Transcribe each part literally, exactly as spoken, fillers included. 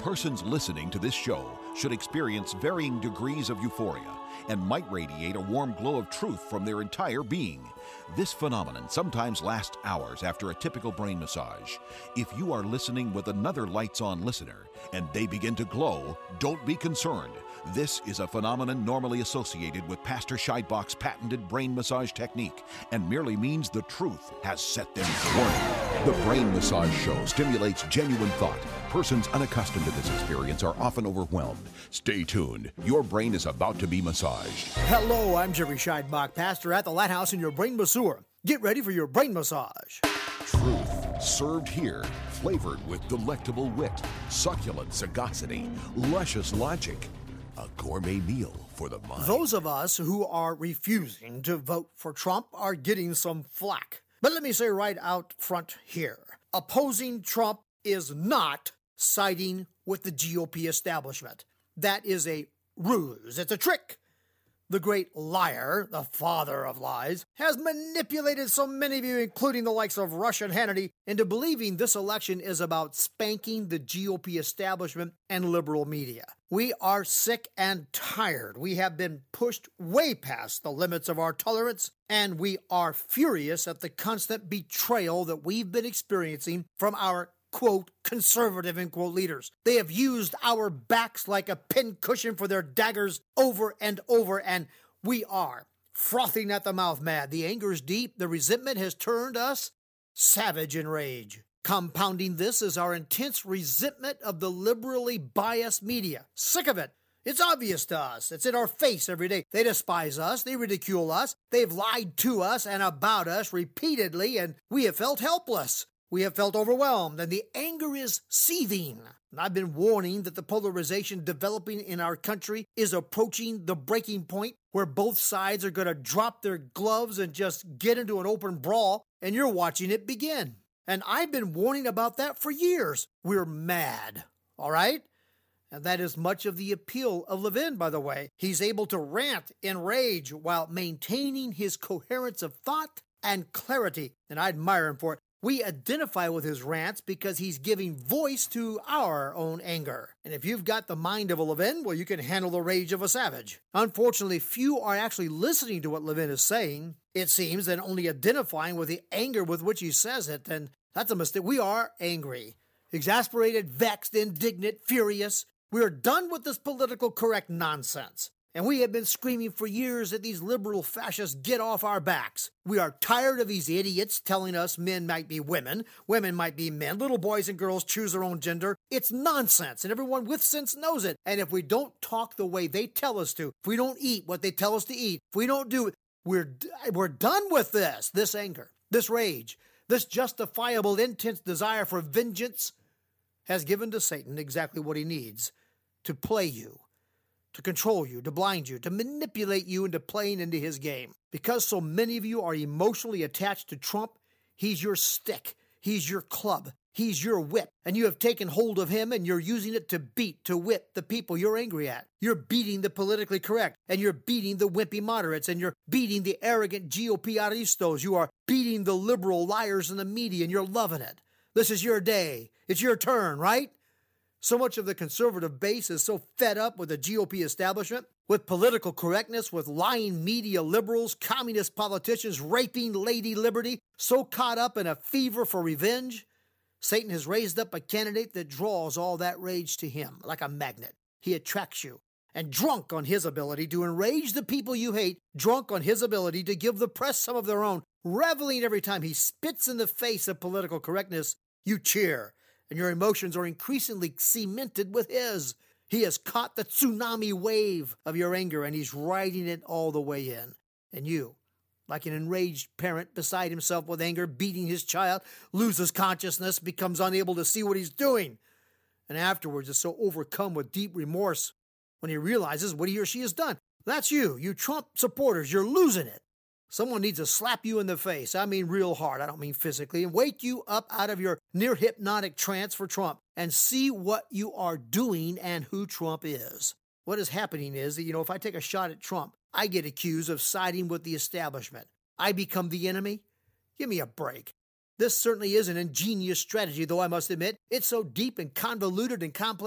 Persons listening to this show should experience varying degrees of euphoria and might radiate a warm glow of truth from their entire being. This phenomenon sometimes lasts hours after a typical brain massage. If you are listening with another lights-on listener and they begin to glow, don't be concerned. This is a phenomenon normally associated with Pastor Scheidbach's patented brain massage technique and merely means the truth has set them free. The Brain Massage Show stimulates genuine thought. Persons unaccustomed to this experience are often overwhelmed. Stay tuned. Your brain is about to be massaged. Hello, I'm Jerry Scheidbach, pastor at the Lighthouse and your brain masseur. Get ready for your brain massage. Truth served here, flavored with delectable wit, succulent sagacity, luscious logic. A gourmet meal for the mind. Those of us who are refusing to vote for Trump are getting some flack. But let me say right out front here, opposing Trump is not siding with the G O P establishment. That is a ruse. It's a trick. The great liar, the father of lies, has manipulated so many of you, including the likes of Rush and Hannity, into believing this election is about spanking the G O P establishment and liberal media. We are sick and tired. We have been pushed way past the limits of our tolerance, and we are furious at the constant betrayal that we've been experiencing from our quote, conservative, end quote, leaders. They have used our backs like a pincushion for their daggers over and over, and we are frothing at the mouth mad. The anger is deep. The resentment has turned us savage in rage. Compounding this is our intense resentment of the liberally biased media. Sick of it. It's obvious to us. It's in our face every day. They despise us. They ridicule us. They've lied to us and about us repeatedly, and we have felt helpless. We have felt overwhelmed, and the anger is seething. And I've been warning that the polarization developing in our country is approaching the breaking point where both sides are going to drop their gloves and just get into an open brawl, and you're watching it begin. And I've been warning about that for years. We're mad, all right? And that is much of the appeal of Levin, by the way. He's able to rant in rage while maintaining his coherence of thought and clarity, and I admire him for it. We identify with his rants because he's giving voice to our own anger. And if you've got the mind of a Levin, well, you can handle the rage of a savage. Unfortunately, few are actually listening to what Levin is saying, it seems, and only identifying with the anger with which he says it. And that's a mistake. We are angry, exasperated, vexed, indignant, furious. We are done with this political correct nonsense. And we have been screaming for years that these liberal fascists get off our backs. We are tired of these idiots telling us men might be women, women might be men, little boys and girls choose their own gender. It's nonsense, and everyone with sense knows it. And if we don't talk the way they tell us to, if we don't eat what they tell us to eat, if we don't do it, we're, we're done with this, this anger, this rage, this justifiable, intense desire for vengeance has given to Satan exactly what he needs to play you, to control you, to blind you, to manipulate you into playing into his game. Because so many of you are emotionally attached to Trump, he's your stick, he's your club, he's your whip, and you have taken hold of him and you're using it to beat, to whip the people you're angry at. You're beating the politically correct, and you're beating the wimpy moderates, and you're beating the arrogant G O P aristos. You are beating the liberal liars in the media, and you're loving it. This is your day. It's your turn, right? So much of the conservative base is so fed up with the G O P establishment, with political correctness, with lying media liberals, communist politicians raping Lady Liberty, so caught up in a fever for revenge. Satan has raised up a candidate that draws all that rage to him like a magnet. He attracts you. And drunk on his ability to enrage the people you hate, drunk on his ability to give the press some of their own, reveling every time he spits in the face of political correctness, you cheer. And your emotions are increasingly cemented with his. He has caught the tsunami wave of your anger, and he's riding it all the way in. And you, like an enraged parent beside himself with anger, beating his child, loses consciousness, becomes unable to see what he's doing, and afterwards is so overcome with deep remorse when he realizes what he or she has done. That's you, you Trump supporters. You're losing it. Someone needs to slap you in the face. I mean real hard. I don't mean physically. And wake you up out of your near hypnotic trance for Trump and see what you are doing and who Trump is. What is happening is that, you know, if I take a shot at Trump, I get accused of siding with the establishment. I become the enemy? Give me a break. This certainly is an ingenious strategy, though I must admit, it's so deep and convoluted and complex,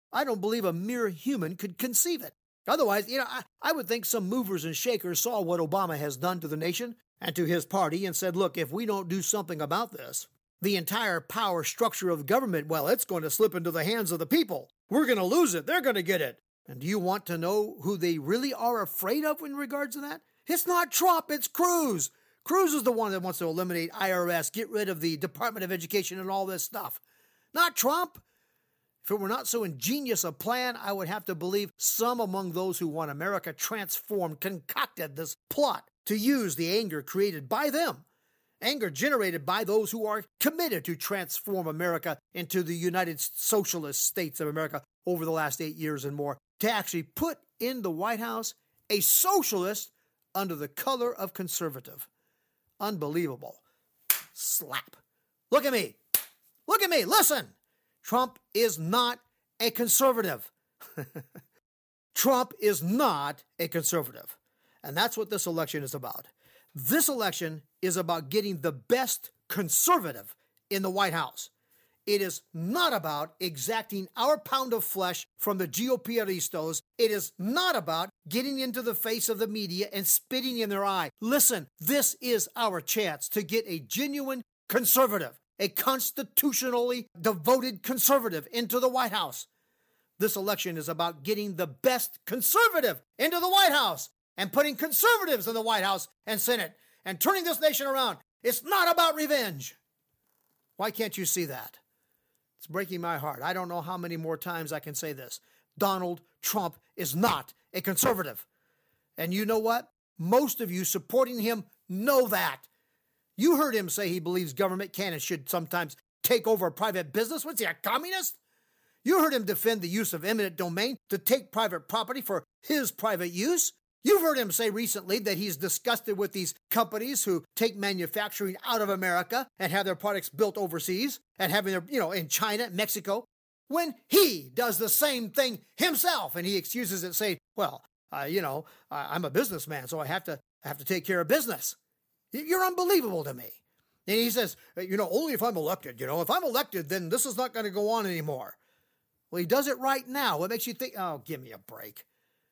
I don't believe a mere human could conceive it. Otherwise, you know, I, I would think some movers and shakers saw what Obama has done to the nation and to his party and said, look, if we don't do something about this, the entire power structure of the government, well, it's going to slip into the hands of the people. We're going to lose it. They're going to get it. And do you want to know who they really are afraid of in regards to that? It's not Trump, it's Cruz. Cruz is the one that wants to eliminate I R S, get rid of the Department of Education and all this stuff. Not Trump. If it were not so ingenious a plan, I would have to believe some among those who want America transformed concocted this plot to use the anger created by them, anger generated by those who are committed to transform America into the United Socialist States of America over the last eight years and more, to actually put in the White House a socialist under the color of conservative. Unbelievable. Slap. Look at me. Look at me. Listen. Trump is not a conservative. Trump is not a conservative. And that's what this election is about. This election is about getting the best conservative in the White House. It is not about exacting our pound of flesh from the G O P aristos. It is not about getting into the face of the media and spitting in their eye. Listen, this is our chance to get a genuine conservative, a constitutionally devoted conservative into the White House. This election is about getting the best conservative into the White House and putting conservatives in the White House and Senate and turning this nation around. It's not about revenge. Why can't you see that? It's breaking my heart. I don't know how many more times I can say this. Donald Trump is not a conservative. And you know what? Most of you supporting him know that. You heard him say he believes government can and should sometimes take over a private business. What's he, a communist? You heard him defend the use of eminent domain to take private property for his private use. You've heard him say recently that he's disgusted with these companies who take manufacturing out of America and have their products built overseas and having their, you know, in China, Mexico, when he does the same thing himself. And he excuses it saying, well, uh, you know, I'm a businessman, so I have to I have to take care of business. You're unbelievable to me. And he says, you know, only if I'm elected, you know, if I'm elected, then this is not going to go on anymore. Well, he does it right now. What makes you think, oh, give me a break.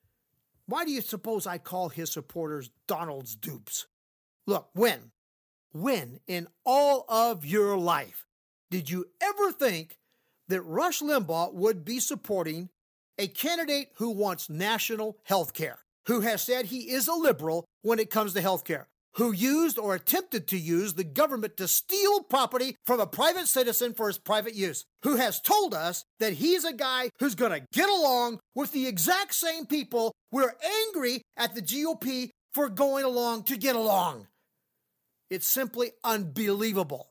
Why do you suppose I call his supporters Donald's dupes? Look, when, when in all of your life did you ever think that Rush Limbaugh would be supporting a candidate who wants national health care, who has said he is a liberal when it comes to health care, who used or attempted to use the government to steal property from a private citizen for his private use, who has told us that he's a guy who's going to get along with the exact same people we're angry at the G O P for going along to get along. It's simply unbelievable.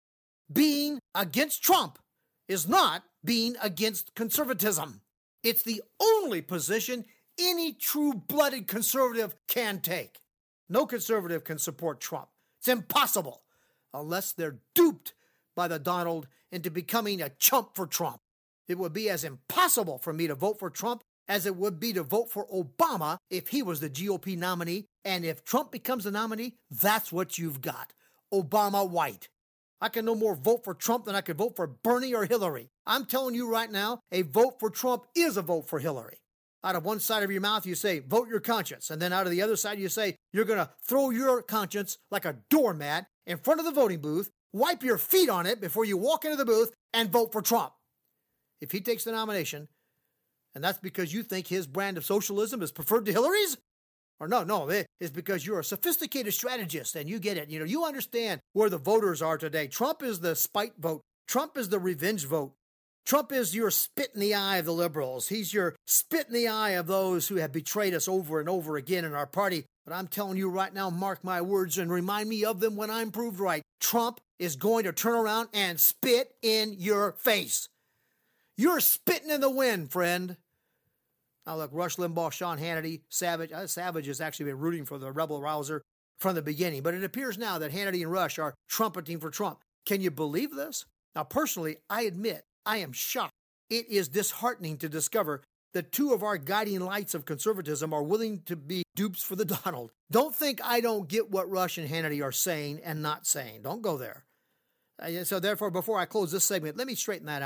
Being against Trump is not being against conservatism. It's the only position any true-blooded conservative can take. No conservative can support Trump. It's impossible unless they're duped by the Donald into becoming a chump for Trump. It would be as impossible for me to vote for Trump as it would be to vote for Obama if he was the G O P nominee. And if Trump becomes the nominee, that's what you've got. Obama white. I can no more vote for Trump than I could vote for Bernie or Hillary. I'm telling you right now, a vote for Trump is a vote for Hillary. Out of one side of your mouth, you say, vote your conscience. And then out of the other side, you say, you're going to throw your conscience like a doormat in front of the voting booth, wipe your feet on it before you walk into the booth, and vote for Trump. If he takes the nomination, and that's because you think his brand of socialism is preferred to Hillary's? Or no, no, it's because you're a sophisticated strategist and you get it. You know, you understand where the voters are today. Trump is the spite vote. Trump is the revenge vote. Trump is your spit in the eye of the liberals. He's your spit in the eye of those who have betrayed us over and over again in our party. But I'm telling you right now, mark my words and remind me of them when I'm proved right. Trump is going to turn around and spit in your face. You're spitting in the wind, friend. Now look, Rush Limbaugh, Sean Hannity, Savage. Uh, Savage has actually been rooting for the rebel rouser from the beginning. But it appears now that Hannity and Rush are trumpeting for Trump. Can you believe this? Now, personally, I admit, I am shocked. It is disheartening to discover that two of our guiding lights of conservatism are willing to be dupes for the Donald. Don't think I don't get what Rush and Hannity are saying and not saying. Don't go there. Uh, so therefore, before I close this segment, let me straighten that out.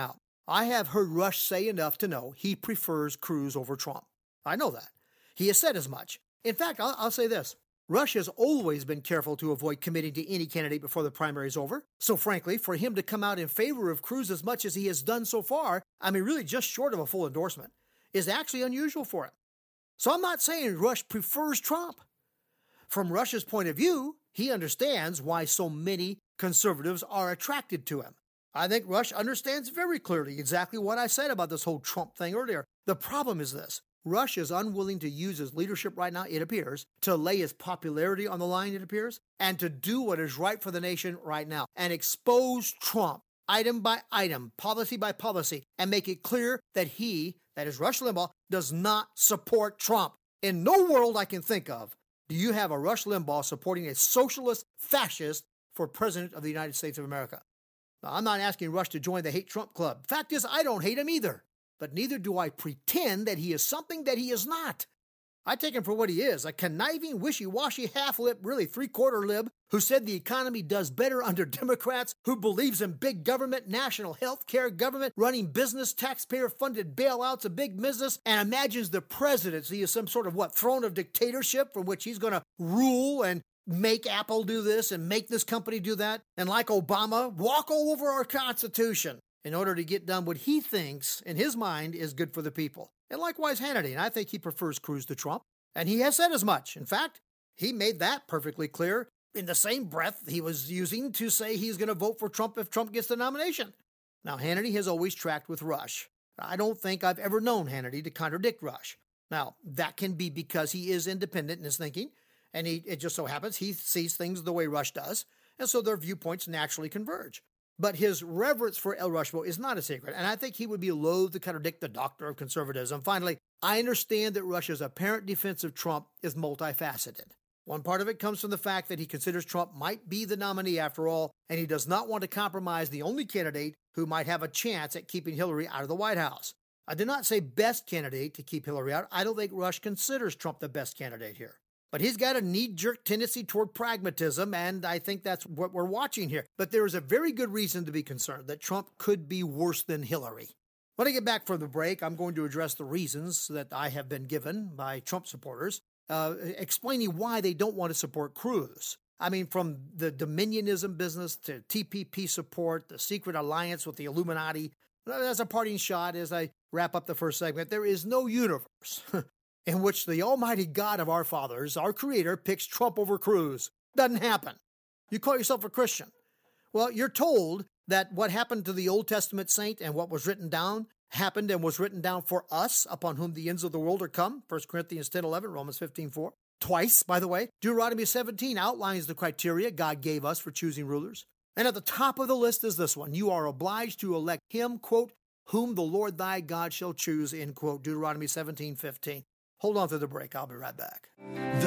I have heard Rush say enough to know he prefers Cruz over Trump. I know that. He has said as much. In fact, I'll, I'll say this. Rush has always been careful to avoid committing to any candidate before the primary is over. So frankly, for him to come out in favor of Cruz as much as he has done so far, I mean really just short of a full endorsement, is actually unusual for him. So I'm not saying Rush prefers Trump. From Rush's point of view, he understands why so many conservatives are attracted to him. I think Rush understands very clearly exactly what I said about this whole Trump thing earlier. The problem is this. Rush is unwilling to use his leadership right now, it appears, to lay his popularity on the line, it appears, and to do what is right for the nation right now, and expose Trump item by item, policy by policy, and make it clear that he, that is Rush Limbaugh, does not support Trump. In no world I can think of do you have a Rush Limbaugh supporting a socialist fascist for President of the United States of America. Now, I'm not asking Rush to join the Hate Trump Club. Fact is, I don't hate him either. But neither do I pretend that he is something that he is not. I take him for what he is, a conniving, wishy-washy, half-lip, really three-quarter lib who said the economy does better under Democrats, who believes in big government, national health care government, running business, taxpayer-funded bailouts of big business, and imagines the presidency as some sort of, what, throne of dictatorship from which he's going to rule and make Apple do this and make this company do that, and like Obama, walk all over our Constitution in order to get done what he thinks, in his mind, is good for the people. And likewise Hannity, and I think he prefers Cruz to Trump. And he has said as much. In fact, he made that perfectly clear in the same breath he was using to say he's going to vote for Trump if Trump gets the nomination. Now, Hannity has always tracked with Rush. I don't think I've ever known Hannity to contradict Rush. Now, that can be because he is independent in his thinking, and he, it just so happens he sees things the way Rush does, and so their viewpoints naturally converge. But his reverence for El Rushmo is not a secret, and I think he would be loath to contradict the doctor of conservatism. Finally, I understand that Rush's apparent defense of Trump is multifaceted. One part of it comes from the fact that he considers Trump might be the nominee after all, and he does not want to compromise the only candidate who might have a chance at keeping Hillary out of the White House. I did not say best candidate to keep Hillary out. I don't think Rush considers Trump the best candidate here. But he's got a knee-jerk tendency toward pragmatism, and I think that's what we're watching here. But there is a very good reason to be concerned that Trump could be worse than Hillary. When I get back from the break, I'm going to address the reasons that I have been given by Trump supporters, uh, explaining why they don't want to support Cruz. I mean, from the Dominionism business to T P P support, the secret alliance with the Illuminati. As a parting shot, as I wrap up the first segment, there is no universe in which the almighty God of our fathers, our creator, picks Trump over Cruz. Doesn't happen. You call yourself a Christian. Well, you're told that what happened to the Old Testament saint and what was written down happened and was written down for us, upon whom the ends of the world are come. First Corinthians ten eleven, Romans fifteen four. Twice, by the way. Deuteronomy seventeen outlines the criteria God gave us for choosing rulers. And at the top of the list is this one. You are obliged to elect him, quote, whom the Lord thy God shall choose, end quote, Deuteronomy seventeen fifteen. Hold on through the break. I'll be right back. The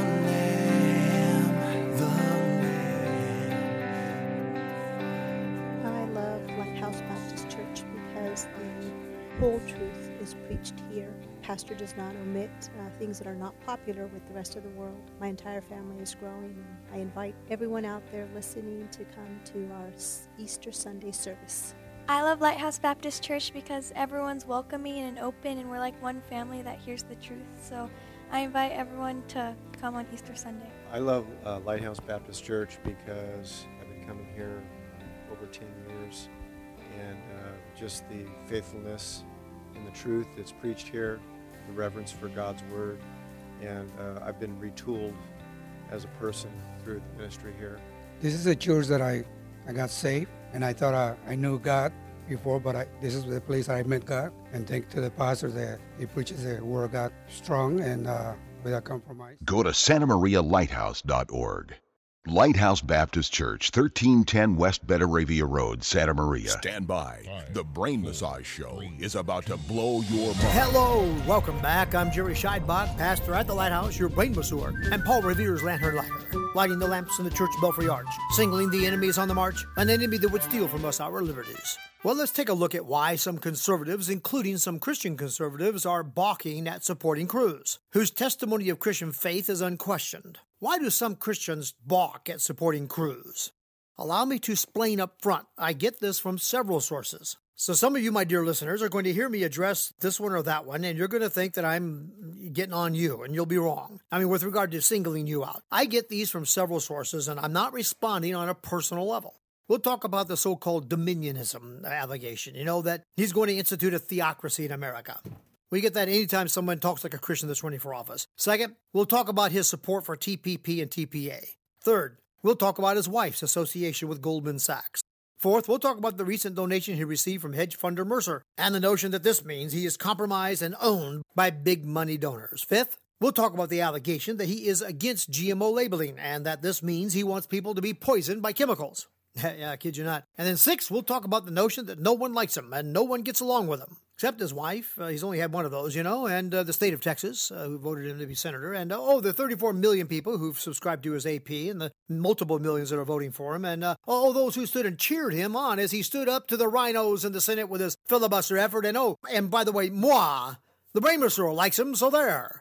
Lamb, the Lamb. I love Lighthouse Baptist Church because the whole truth is preached here. Pastor does not omit uh, things that are not popular with the rest of the world. My entire family is growing, and I invite everyone out there listening to come to our Easter Sunday service. I love Lighthouse Baptist Church because everyone's welcoming and open, and we're like one family that hears the truth. So I invite everyone to come on Easter Sunday. I love uh, Lighthouse Baptist Church because I've been coming here over ten years, and uh, just the faithfulness and the truth that's preached here, the reverence for God's Word, and uh, I've been retooled as a person through the ministry here. This is a church that I, I got saved. And I thought I, I knew God before, but I, this is the place I met God. And thank to the pastor that he preaches the word of God strong and uh, without compromise. Go to Santa Maria Lighthouse dot org. Lighthouse Baptist Church, thirteen ten West Betaravia Road, Santa Maria. Stand by. The Brain Massage Show is about to blow your mind. Hello, welcome back. I'm Jerry Scheidbach, pastor at the Lighthouse, your brain masseur, and Paul Revere's lantern lighter, lighting the lamps in the church belfry arch, singling the enemies on the march, an enemy that would steal from us our liberties. Well, let's take a look at why some conservatives, including some Christian conservatives, are balking at supporting Cruz, whose testimony of Christian faith is unquestioned. Why do some Christians balk at supporting Cruz? Allow me to explain up front. I get this from several sources. So some of you, my dear listeners, are going to hear me address this one or that one, and you're going to think that I'm getting on you, and you'll be wrong. I mean, with regard to singling you out. I get these from several sources, and I'm not responding on a personal level. We'll talk about the so-called dominionism allegation, you know, that he's going to institute a theocracy in America. We get that anytime someone talks like a Christian that's running for office. Second, we'll talk about his support for T P P and T P A. Third, we'll talk about his wife's association with Goldman Sachs. Fourth, we'll talk about the recent donation he received from hedge funder Mercer and the notion that this means he is compromised and owned by big money donors. Fifth, we'll talk about the allegation that he is against G M O labeling and that this means he wants people to be poisoned by chemicals. Yeah, I kid you not. And then sixth, we'll talk about the notion that no one likes him and no one gets along with him. Except his wife. Uh, he's only had one of those, you know, and uh, the state of Texas, uh, who voted him to be senator. And, uh, oh, the thirty-four million people who've subscribed to his A P and the multiple millions that are voting for him. And, uh, oh, those who stood and cheered him on as he stood up to the rhinos in the Senate with his filibuster effort. And, oh, and by the way, moi, the brain Mercer likes him, so there.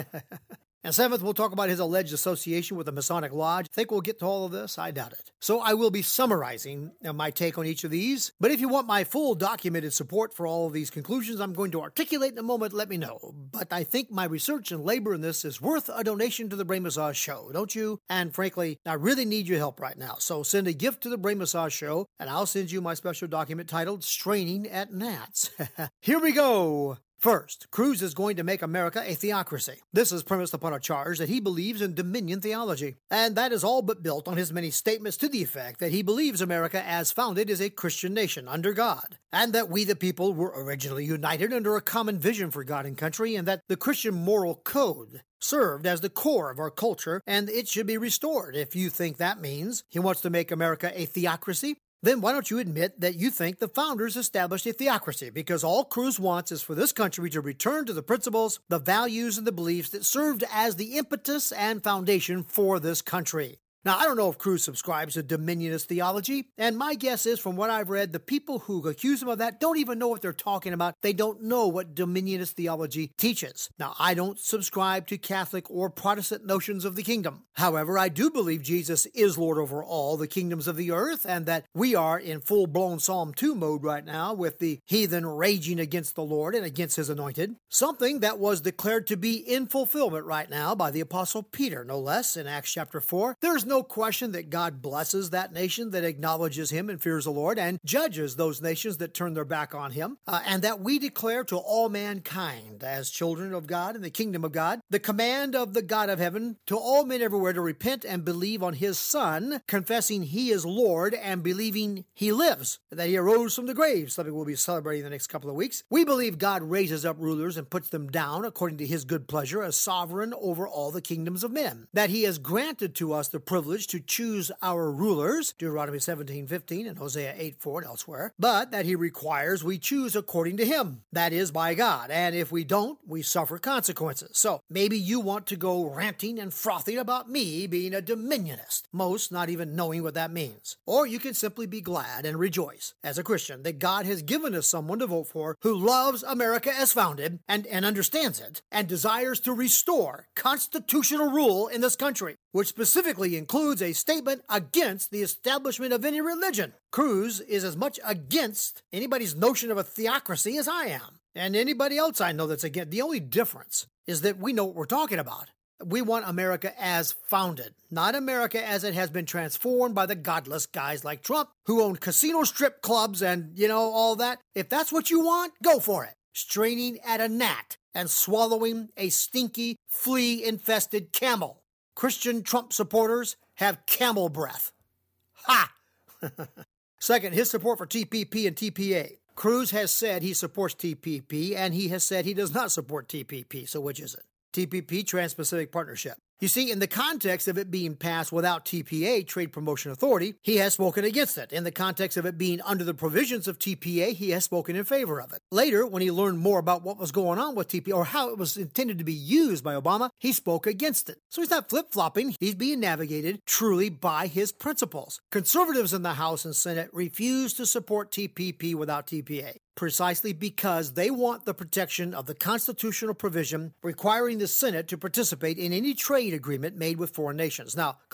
And seventh, we'll talk about his alleged association with the Masonic Lodge. Think we'll get to all of this? I doubt it. So I will be summarizing my take on each of these. But if you want my full documented support for all of these conclusions I'm going to articulate in a moment, let me know. But I think my research and labor in this is worth a donation to the Brain Massage Show, don't you? And frankly, I really need your help right now. So send a gift to the Brain Massage Show, and I'll send you my special document titled Straining at Gnats. Here we go. First, Cruz is going to make America a theocracy. This is premised upon a charge that he believes in dominion theology, and that is all but built on his many statements to the effect that he believes America as founded is a Christian nation under God, and that we the people were originally united under a common vision for God and country, and that the Christian moral code served as the core of our culture, and it should be restored. If you think that means he wants to make America a theocracy, then why don't you admit that you think the founders established a theocracy? Because all Cruz wants is for this country to return to the principles, the values, and the beliefs that served as the impetus and foundation for this country. Now, I don't know if Cruz subscribes to dominionist theology, and my guess is, from what I've read, the people who accuse him of that don't even know what they're talking about. They don't know what dominionist theology teaches. Now, I don't subscribe to Catholic or Protestant notions of the kingdom. However, I do believe Jesus is Lord over all the kingdoms of the earth, and that we are in full-blown Psalm two mode right now with the heathen raging against the Lord and against his anointed, something that was declared to be in fulfillment right now by the Apostle Peter, no less, in Acts chapter four. There's no No question that God blesses that nation that acknowledges him and fears the Lord and judges those nations that turn their back on him, uh, and that we declare to all mankind as children of God in the kingdom of God the command of the God of heaven to all men everywhere to repent and believe on his Son, confessing he is Lord and believing he lives, that he arose from the grave, something we'll be celebrating the next couple of weeks. We believe God raises up rulers and puts them down according to his good pleasure as sovereign over all the kingdoms of men, that he has granted to us the privilege to choose our rulers, Deuteronomy seventeen fifteen and Hosea eight four and elsewhere, but that he requires we choose according to him, that is, by God, and if we don't, we suffer consequences. So maybe you want to go ranting and frothing about me being a dominionist, most not even knowing what that means. Or you can simply be glad and rejoice as a Christian that God has given us someone to vote for who loves America as founded and, and understands it and desires to restore constitutional rule in this country, which specifically includes a statement against the establishment of any religion. Cruz is as much against anybody's notion of a theocracy as I am, and anybody else I know that's against. The only difference is that we know what we're talking about. We want America as founded, not America as it has been transformed by the godless guys like Trump who own casino strip clubs and, you know, all that. If that's what you want, go for it. Straining at a gnat and swallowing a stinky, flea-infested camel. Christian Trump supporters have camel breath. Ha! Second, his support for T P P and T P A. Cruz has said he supports T P P, and he has said he does not support T P P. So which is it? T P P, Trans-Pacific Partnership. You see, in the context of it being passed without T P A, Trade Promotion Authority, he has spoken against it. In the context of it being under the provisions of T P A, he has spoken in favor of it. Later, when he learned more about what was going on with T P A or how it was intended to be used by Obama, he spoke against it. So he's not flip-flopping. He's being navigated truly by his principles. Conservatives in the House and Senate refuse to support T P P without T P A. Precisely because they want the protection of the constitutional provision requiring the Senate to participate in any trade agreement made with foreign nations. Now, class,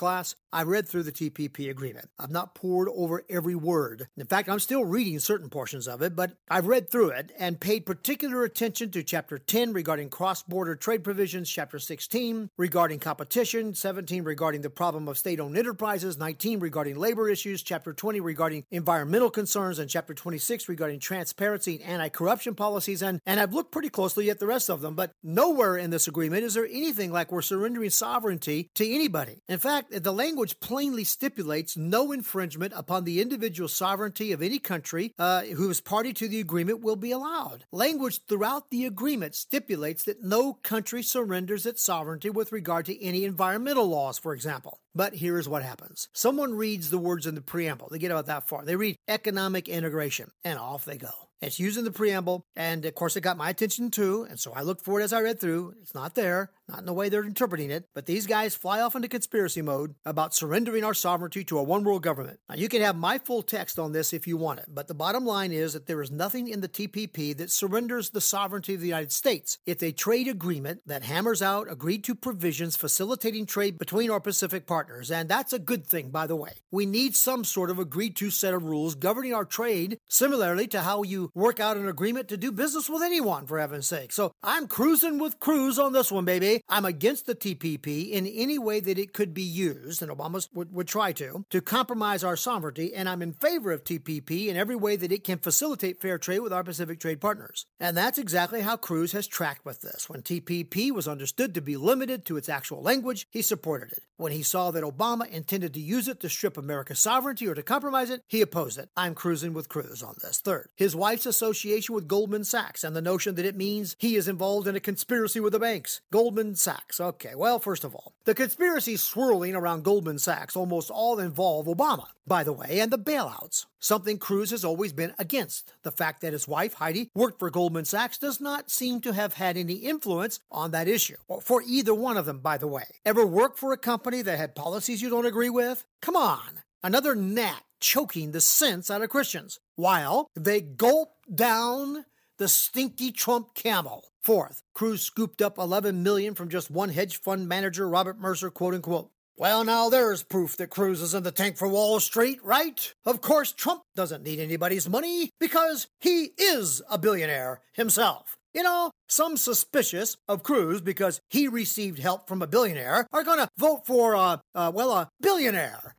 I read through the T P P agreement. I've not pored over every word. In fact, I'm still reading certain portions of it, but I've read through it and paid particular attention to Chapter ten regarding cross-border trade provisions, Chapter sixteen regarding competition, seventeen regarding the problem of state-owned enterprises, nineteen regarding labor issues, Chapter twenty regarding environmental concerns, and Chapter twenty-six regarding transparency and anti-corruption policies. And, and I've looked pretty closely at the rest of them, but nowhere in this agreement is there anything like we're surrendering sovereignty to anybody. In fact, the language plainly stipulates no infringement upon the individual sovereignty of any country uh, who is party to the agreement will be allowed. Language throughout the agreement stipulates that no country surrenders its sovereignty with regard to any environmental laws, for example. But here's what happens. Someone reads the words in the preamble. They get about that far. They read economic integration, and off they go. It's used in the preamble, and of course it got my attention too, and so I looked for it as I read through. It's not there, not in the way they're interpreting it, but these guys fly off into conspiracy mode about surrendering our sovereignty to a one-world government. Now, you can have my full text on this if you want it, but the bottom line is that there is nothing in the T P P that surrenders the sovereignty of the United States. It's a trade agreement that hammers out agreed-to provisions facilitating trade between our Pacific partners, and that's a good thing, by the way. We need some sort of agreed-to set of rules governing our trade, similarly to how you work out an agreement to do business with anyone, for heaven's sake. So I'm cruising with Cruz on this one, baby. I'm against the T P P in any way that it could be used, and Obama would, would try to, to compromise our sovereignty, and I'm in favor of T P P in every way that it can facilitate fair trade with our Pacific trade partners. And that's exactly how Cruz has tracked with this. When T P P was understood to be limited to its actual language, he supported it. When he saw that Obama intended to use it to strip America's sovereignty or to compromise it, he opposed it. I'm cruising with Cruz on this. Third, his wife's association with Goldman Sachs and the notion that it means he is involved in a conspiracy with the banks. Goldman Sachs. Okay, well, first of all, the conspiracies swirling around Goldman Sachs almost all involve Obama, by the way, and the bailouts. Something Cruz has always been against. The fact that his wife, Heidi, worked for Goldman Sachs does not seem to have had any influence on that issue, or for either one of them, by the way. Ever work for a company that had policies you don't agree with? Come on. Another gnat choking the sense out of Christians, while they gulp down the stinky Trump camel. Fourth, Cruz scooped up eleven million dollars from just one hedge fund manager, Robert Mercer, quote unquote. Well, now there's proof that Cruz is in the tank for Wall Street, right? Of course, Trump doesn't need anybody's money because he is a billionaire himself. You know, some suspicious of Cruz because he received help from a billionaire are going to vote for, uh, uh, well, a billionaire.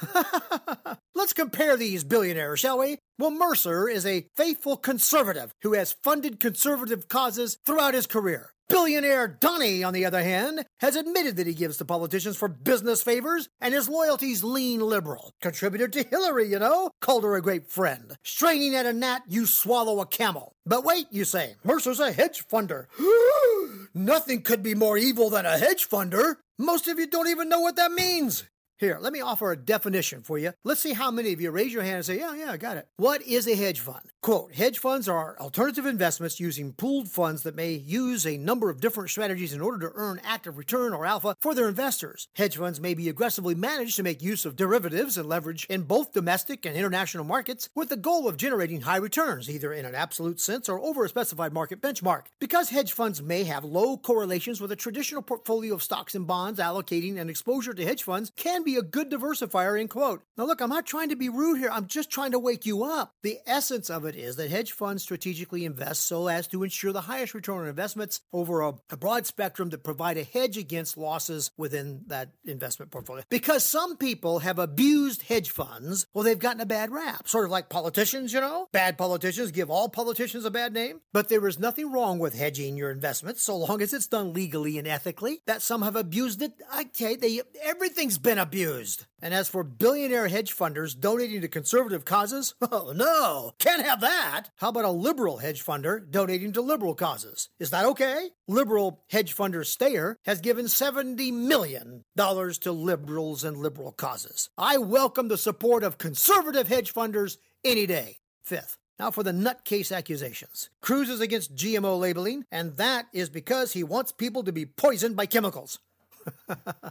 Let's compare these billionaires, shall we? Well, Mercer is a faithful conservative who has funded conservative causes throughout his career. Billionaire Donnie, on the other hand, has admitted that he gives to politicians for business favors, and his loyalties lean liberal. Contributed to Hillary, you know, called her a great friend. Straining at a gnat, you swallow a camel. But wait, you say, Mercer's a hedge funder. Nothing could be more evil than a hedge funder. Most of you don't even know what that means. Here, let me offer a definition for you. Let's see how many of you raise your hand and say, yeah, yeah, I got it. What is a hedge fund? Quote, hedge funds are alternative investments using pooled funds that may use a number of different strategies in order to earn active return or alpha for their investors. Hedge funds may be aggressively managed to make use of derivatives and leverage in both domestic and international markets with the goal of generating high returns, either in an absolute sense or over a specified market benchmark. Because hedge funds may have low correlations with a traditional portfolio of stocks and bonds, allocating an exposure to hedge funds can be a good diversifier, end quote. Now look, I'm not trying to be rude here. I'm just trying to wake you up. The essence of it is that hedge funds strategically invest so as to ensure the highest return on investments over a, a broad spectrum that provide a hedge against losses within that investment portfolio. Because some people have abused hedge funds, well, they've gotten a bad rap. Sort of like politicians, you know? Bad politicians give all politicians a bad name. But there is nothing wrong with hedging your investments so long as it's done legally and ethically. That some have abused it, okay, they, everything's been abused. And as for billionaire hedge funders donating to conservative causes, oh no, can't have that. How about a liberal hedge funder donating to liberal causes? Is that okay? Liberal hedge funder Stayer has given seventy million dollars to liberals and liberal causes. I welcome the support of conservative hedge funders any day. Fifth. Now for the nutcase accusations. Cruz is against G M O labeling, and that is because he wants people to be poisoned by chemicals.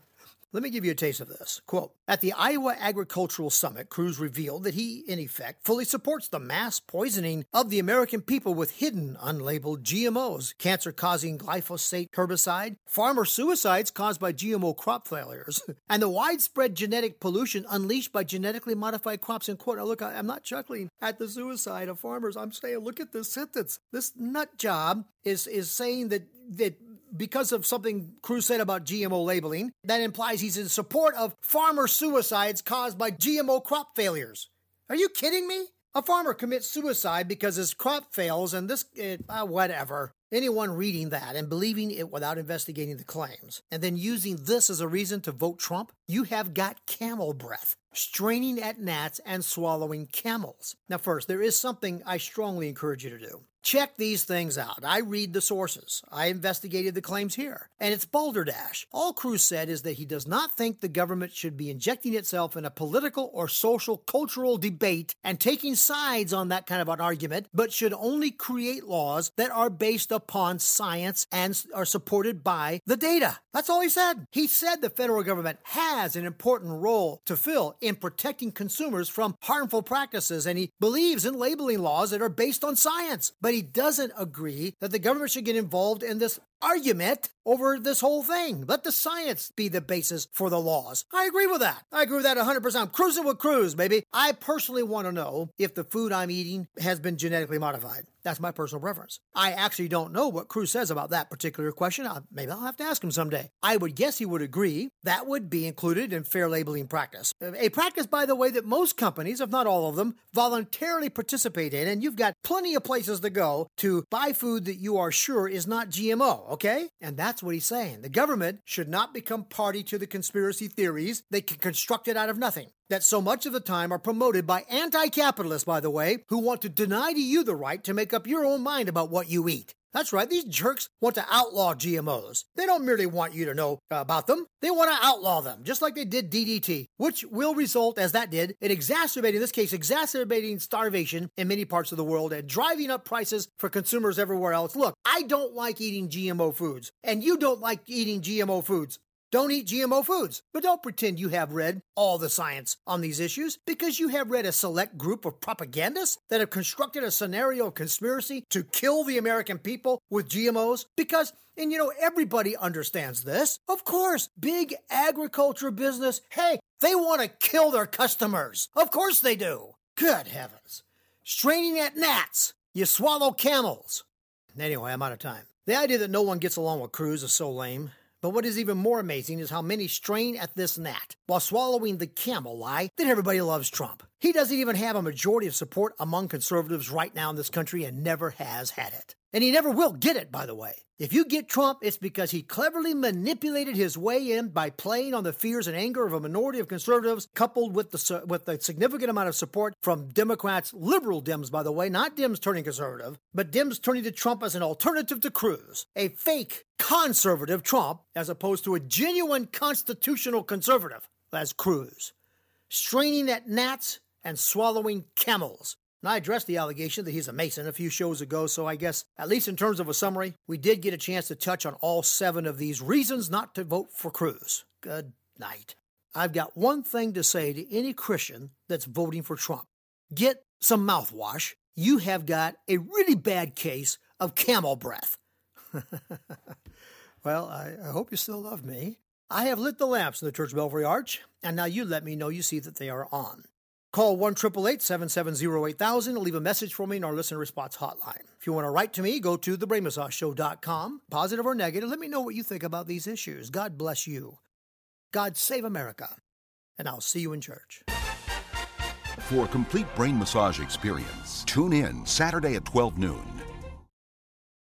Let me give you a taste of this. Quote, at the Iowa Agricultural Summit, Cruz revealed that he, in effect, fully supports the mass poisoning of the American people with hidden, unlabeled G M Os, cancer-causing glyphosate herbicide, farmer suicides caused by G M O crop failures, and the widespread genetic pollution unleashed by genetically modified crops. And quote, now look, I'm not chuckling at the suicide of farmers. I'm saying, look at this sentence. This nut job is, is saying that, that because of something Cruz said about G M O labeling, that implies he's in support of farmer suicides caused by G M O crop failures. Are you kidding me? A farmer commits suicide because his crop fails and this, it, uh, whatever. Anyone reading that and believing it without investigating the claims and then using this as a reason to vote Trump, you have got camel breath, straining at gnats and swallowing camels. Now first, there is something I strongly encourage you to do. Check these things out. I read the sources. I investigated the claims here. And it's balderdash. All Cruz said is that he does not think the government should be injecting itself in a political or social cultural debate and taking sides on that kind of an argument, but should only create laws that are based upon science and are supported by the data. That's all he said. He said the federal government has an important role to fill in protecting consumers from harmful practices, and he believes in labeling laws that are based on science. But he doesn't agree that the government should get involved in this argument over this whole thing. Let the science be the basis for the laws. I agree with that. I agree with that one hundred percent. I'm cruising with Cruz, baby. I personally want to know if the food I'm eating has been genetically modified. That's my personal preference. I actually don't know what Cruz says about that particular question. I'll, maybe I'll have to ask him someday. I would guess he would agree that would be included in fair labeling practice. A practice, by the way, that most companies, if not all of them, voluntarily participate in, and you've got plenty of places to go to buy food that you are sure is not G M O, okay? And that's what he's saying. The government should not become party to the conspiracy theories they can construct it out of nothing, that so much of the time are promoted by anti-capitalists, by the way, who want to deny to you the right to make up your own mind about what you eat. That's right, these jerks want to outlaw G M Os. They don't merely want you to know about them, they want to outlaw them, just like they did D D T, which will result, as that did, in exacerbating, in this case, exacerbating starvation in many parts of the world and driving up prices for consumers everywhere else. Look, I don't like eating G M O foods, and you don't like eating G M O foods. Don't eat G M O foods, but don't pretend you have read all the science on these issues because you have read a select group of propagandists that have constructed a scenario of conspiracy to kill the American people with G M Os. Because, and you know, everybody understands this. Of course, big agriculture business, hey, they want to kill their customers. Of course they do. Good heavens. Straining at gnats, you swallow camels. Anyway, I'm out of time. The idea that no one gets along with Cruz is so lame. But what is even more amazing is how many strain at this gnat while swallowing the camel lie that everybody loves Trump. He doesn't even have a majority of support among conservatives right now in this country and never has had it. And he never will get it, by the way. If you get Trump, it's because he cleverly manipulated his way in by playing on the fears and anger of a minority of conservatives, coupled with the with the significant amount of support from Democrats, liberal Dems, by the way, not Dems turning conservative, but Dems turning to Trump as an alternative to Cruz, a fake conservative Trump, as opposed to a genuine constitutional conservative, as Cruz, straining at gnats and swallowing camels. And I addressed the allegation that he's a Mason a few shows ago, so I guess, at least in terms of a summary, we did get a chance to touch on all seven of these reasons not to vote for Cruz. Good night. I've got one thing to say to any Christian that's voting for Trump. Get some mouthwash. You have got a really bad case of camel breath. Well, I, I hope you still love me. I have lit the lamps in the Church Belfry Arch, and now you let me know you see that they are on. Call one eight eight eight, seven seven zero, eight thousand and leave a message for me in our listener response hotline. If you want to write to me, go to the brain massage show dot com. Positive or negative, let me know what you think about these issues. God bless you. God save America. And I'll see you in church. For a complete brain massage experience, tune in Saturday at twelve noon